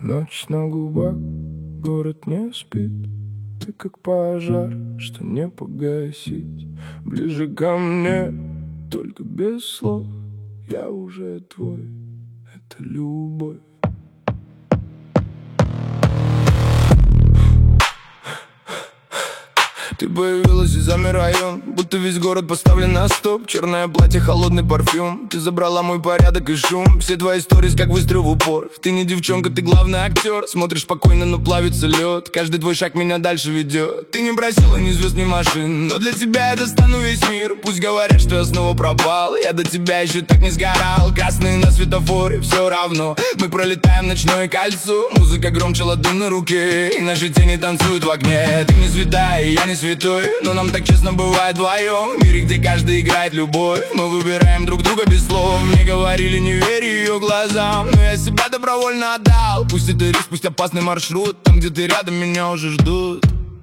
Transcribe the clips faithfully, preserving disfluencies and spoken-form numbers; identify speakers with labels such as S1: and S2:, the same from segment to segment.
S1: Ночь на губах, город не спит. Ты как пожар, что не погасить. Ближе ко мне, только без слов. Я уже твой, это любовь. Ты появилась и замер район, будто весь город поставлен на стоп. Черное платье, холодный парфюм. Ты забрала мой порядок и шум. Все твои сторис как выстрел в упор. Ты не девчонка, ты главный актер. Смотришь спокойно, но плавится лед. Каждый твой шаг меня дальше ведет. Ты не просила ни звезд, ни машин, но для тебя я достану весь мир. Пусть говорят, что я снова пропал, я до тебя еще так не сгорал. Красные на светофоре, все равно мы пролетаем ночное кольцо. Музыка громче ладонь на руке, и наши тени танцуют в огне. Ты не святая, и я не святой, но нам так честно бывает вдвоем. В мире, где каждый играет любовь, мы выбираем друг друга без слов. Мне говорили, не верь ее глазам, но я себя добровольно отдал. Пусть это риск, пусть опасный маршрут, там, где ты рядом, меня уже ждут.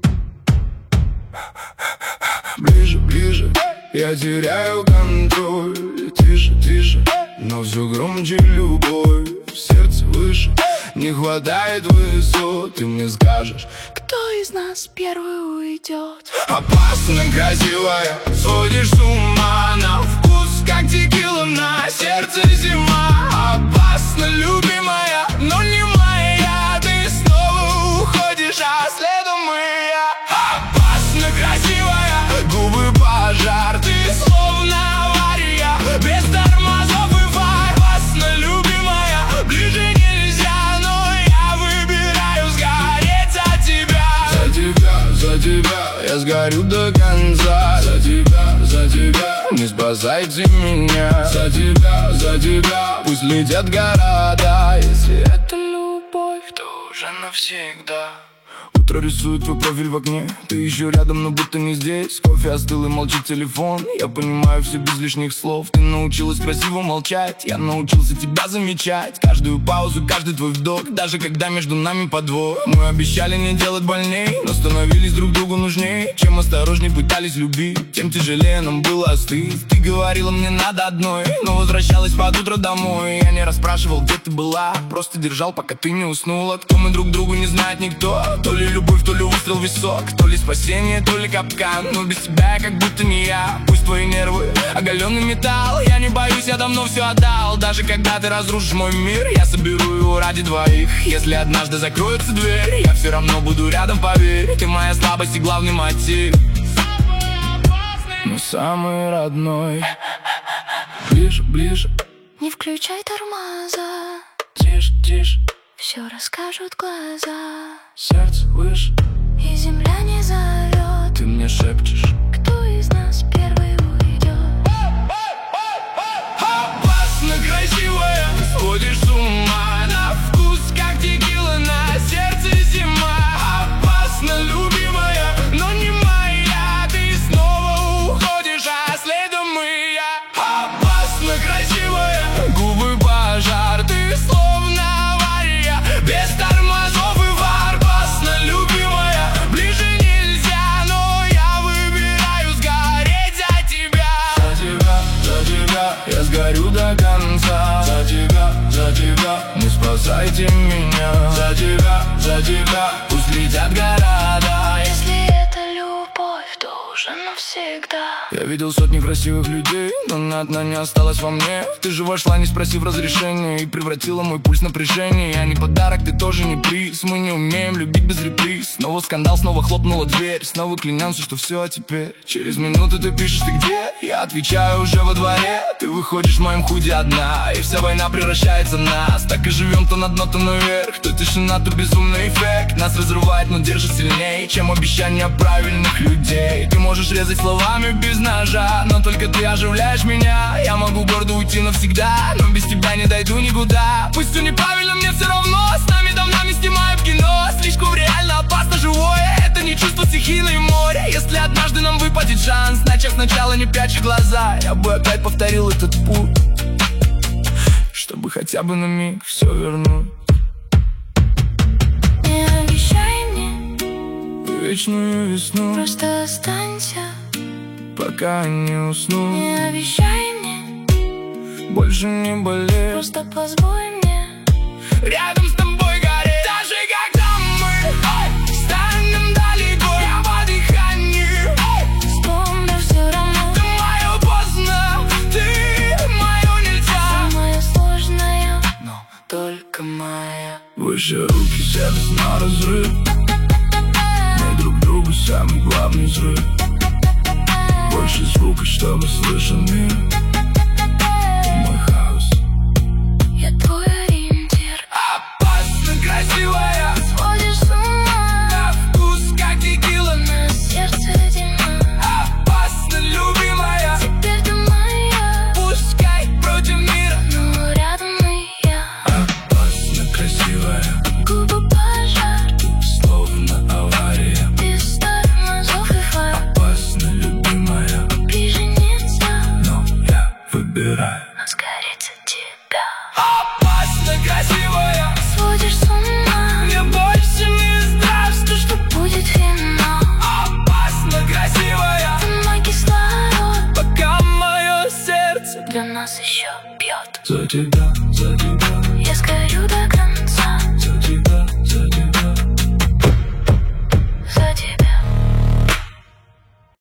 S1: Ближе, ближе, я теряю контроль. Тише, тише, но все громче любовь. В сердце выше, не хватает высот. Ты мне скажешь,
S2: кто из нас первый уйдет?
S1: Опасно красивая, сводишь с ума. На вкус, как текила, на сердце зима. Опасно любимая, но не моя. Ты снова уходишь, а следом и я. Опасно красивая, губы пожар. Ты словно авария, без тормозов и фар. Опасно любимая, ближе нельзя, но я выбираю сгореть за тебя. За тебя, за тебя, я сгорю до конца. За тебя, за тебя, не спасайте меня. За тебя, за тебя, пусть летят города. Если это любовь, то уже навсегда. Утро рисует твой профиль в окне. Ты еще рядом, но будто не здесь. Кофе остыл и молчит телефон. Я понимаю все без лишних слов. Ты научилась красиво молчать, я научился тебя замечать. Каждую паузу, каждый твой вдох, даже когда между нами подвох. Мы обещали не делать больней, но становились друг другу нужней. Чем осторожней пытались любить, тем тяжелее нам было остыть. Ты говорила, мне надо одной, но возвращалась под утро домой. Я не расспрашивал, где ты была, просто держал, пока ты не уснула. Кто мы друг другу, не знает никто. То ли любовь, то ли выстрел в висок, то ли спасение, то ли капкан. Но без тебя я как будто не я. Пусть твои нервы оголенный металл. Я не боюсь, я давно все отдал. Даже когда ты разрушишь мой мир, я соберу его ради двоих. Если однажды закроется дверь, я все равно буду рядом, поверь. Ты моя слабость и главный мотив, но самый родной. Ближе, ближе,
S2: не включай тормоза.
S1: Тише, тише,
S2: все расскажут глаза.
S1: сердце выше,
S2: и земля не зовет.
S1: ты мне шепчешь,
S2: кто из нас первый уйдет?
S1: опасно красивая, сводишь с ума. На вкус, как текила, на сердце зима. Опасно любимая, но не моя. Ты снова уходишь, а следом и я. Опасно красивая, губы пожар. Ты словно авария, без тормозов и фар. Опасно любимая, ближе нельзя, но я выбираю сгореть за тебя. За тебя, за тебя, я сгорю до конца. За тебя, за тебя, не спасайте меня. За тебя, за тебя, пусть летят города.
S2: Если это любовь, то уже навсегда.
S1: Я видел сотни красивых людей, но ни одна не осталась во мне. Ты же вошла, не спросив разрешения, и превратила мой пульс в напряжение. Я не подарок, ты тоже не приз. Мы не умеем любить без реприз. Снова скандал, снова хлопнула дверь. Снова клянемся, что все, а теперь через минуту ты пишешь, ты где? Я отвечаю, уже во дворе. Ты выходишь в моем худи одна, и вся война превращается в нас. Так и живем то на дно, то наверх. То тишина, то безумный эффект. Нас разрывает, но держит сильнее, чем обещания правильных людей. Ты можешь резать словами без ножа, но только ты оживляешь меня. Я могу гордо уйти навсегда, но без тебя не дойду никуда. Пусть все неправильно, мне все равно. С нами давно не снимаем кино. Слишком реально опасно живое. Это не чувство стихийное море. Если однажды нам выпадет шанс, начав сначала, не прячь глаза, я бы опять повторил этот путь, чтобы хотя бы на миг все вернуть.
S2: Не обещай мне
S1: Вечную весну,
S2: просто останься.
S1: пока не усну.
S2: Не обещай мне
S1: Больше не болеть,
S2: просто позволь мне
S1: рядом с тобой гореть.
S2: только моя.
S1: Выше руки, сердце на разрыв. Мы друг другу самый главный взрыв. Больше звука, чтобы слышал мир. Мой хаос.
S2: Я твой ориентир.
S1: Опасно красивая,
S2: Сводишь с ума.
S1: на вкус как текила.
S2: На сердце зима.
S1: Опасно любимая,
S2: Теперь ты моя.
S1: пускай против мира.
S2: Но рядом и я.
S1: Опасно красивая,
S2: Губы пожар.
S1: словно авария.
S2: Без тормозов и фар.
S1: Опасно любимая,
S2: Прижениться,
S1: но я выбираю.
S2: но сгореть от тебя.
S1: Опасно красивая,
S2: Сводишь с ума.
S1: мне больше не здравствуй, что
S2: Будет вино.
S1: опасно красивая,
S2: Ты мой кислород.
S1: пока мое сердце
S2: Для нас еще пьет.
S1: за тебя, за тебя.
S2: Я сгорю до края.